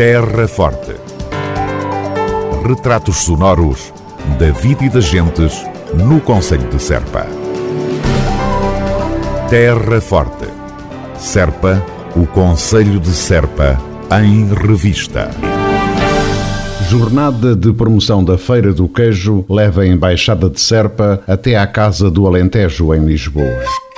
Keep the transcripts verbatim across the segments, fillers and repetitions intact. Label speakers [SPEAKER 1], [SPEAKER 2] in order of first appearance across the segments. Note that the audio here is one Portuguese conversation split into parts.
[SPEAKER 1] Terra Forte. Retratos sonoros da vida e das gentes no concelho de Serpa. Terra Forte. Serpa, o concelho de Serpa, em revista.
[SPEAKER 2] Jornada de promoção da Feira do Queijo leva a Embaixada de Serpa até à Casa do Alentejo, em Lisboa.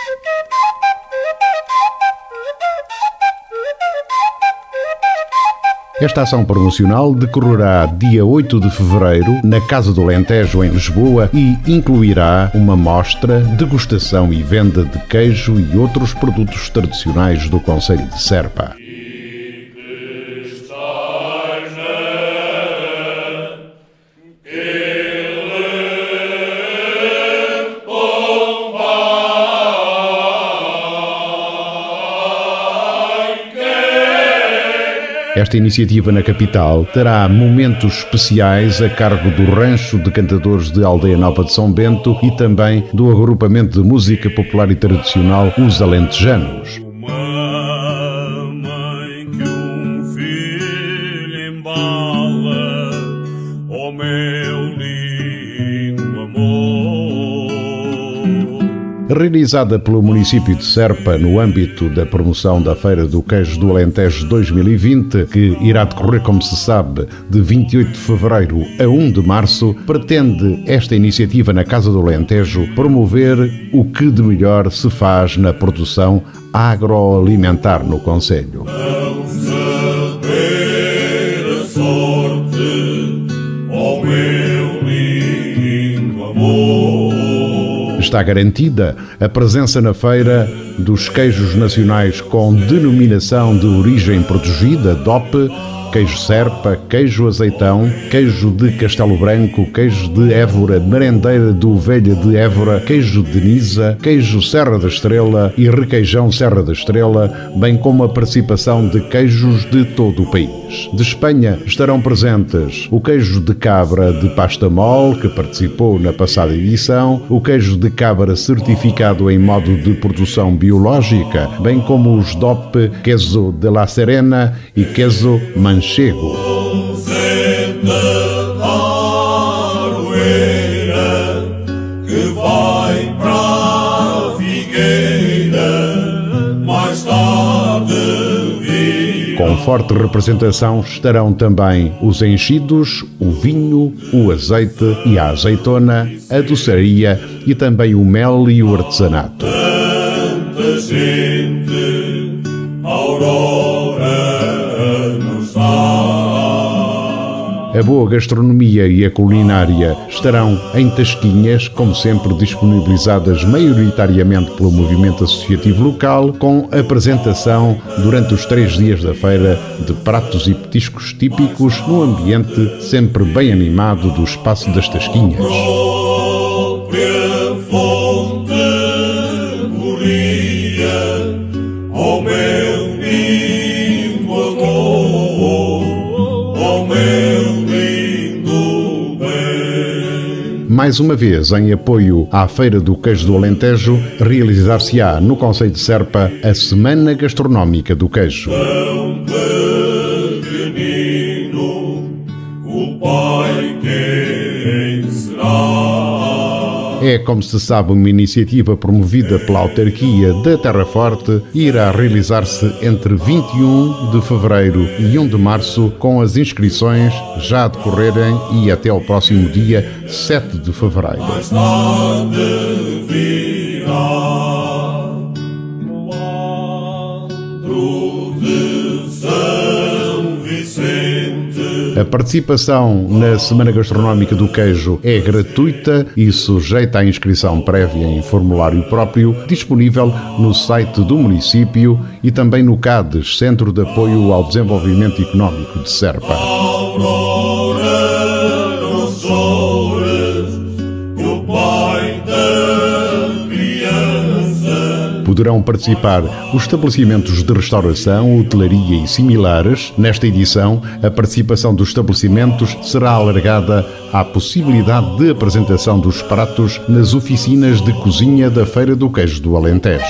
[SPEAKER 2] Esta ação promocional decorrerá dia oito de fevereiro na Casa do Alentejo, em Lisboa, e incluirá uma mostra, degustação e venda de queijo e outros produtos tradicionais do concelho de Serpa. Esta iniciativa na capital terá momentos especiais a cargo do Rancho de Cantadores de Aldeia Nova de São Bento e também do agrupamento de música popular e tradicional Os Alentejanos. Realizada pelo município de Serpa no âmbito da promoção da Feira do Queijo do Alentejo dois mil e vinte, que irá decorrer, como se sabe, de vinte e oito de fevereiro a primeiro de março, pretende esta iniciativa na Casa do Alentejo promover o que de melhor se faz na produção agroalimentar no concelho. Está garantida a presença na feira dos queijos nacionais com denominação de origem protegida, D O P, queijo Serpa, queijo Azeitão, queijo de Castelo Branco, queijo de Évora, merendeira de Ovelha de Évora, queijo de Nisa, queijo Serra da Estrela e requeijão Serra da Estrela, bem como a participação de queijos de todo o país. De Espanha estarão presentes o queijo de cabra de pasta mole, que participou na passada edição, o queijo de cabra certificado em modo de produção biológica, bem como os D O P Queso de la Serena e Queso Manchego. Com forte representação estarão também os enchidos, o vinho, o azeite e a azeitona, a doçaria e também o mel e o artesanato. A boa gastronomia e a culinária estarão em tasquinhas, como sempre disponibilizadas maioritariamente pelo movimento associativo local, com apresentação durante os três dias da feira de pratos e petiscos típicos no ambiente sempre bem animado do espaço das tasquinhas. Mais uma vez, em apoio à Feira do Queijo do Alentejo, realizar-se-á no concelho de Serpa a Semana Gastronómica do Queijo. É, como se sabe, uma iniciativa promovida pela autarquia da Terra Forte e irá realizar-se entre vinte e um de fevereiro e primeiro de março, com as inscrições já a decorrerem e até ao próximo dia sete de fevereiro. A participação na Semana Gastronómica do Queijo é gratuita e sujeita à inscrição prévia em formulário próprio, disponível no site do município e também no CADES, Centro de Apoio ao Desenvolvimento Económico de Serpa. Poderão participar os estabelecimentos de restauração, hotelaria e similares. Nesta edição, a participação dos estabelecimentos será alargada à possibilidade de apresentação dos pratos nas oficinas de cozinha da Feira do Queijo do Alentejo.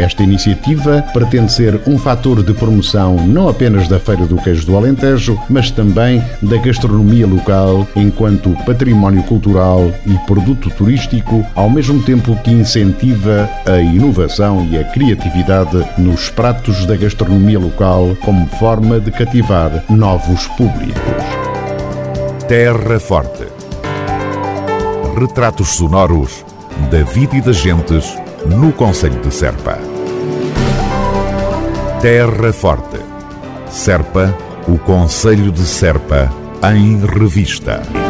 [SPEAKER 2] Esta iniciativa pretende ser um fator de promoção não apenas da Feira do Queijo do Alentejo, mas também da gastronomia local enquanto património cultural e produto turístico, ao mesmo tempo que incentiva a inovação e a criatividade nos pratos da gastronomia local como forma de cativar novos públicos.
[SPEAKER 1] Terra Forte. Retratos sonoros da vida e das gentes no concelho de Serpa. Terra Forte. Serpa, o concelho de Serpa, em revista.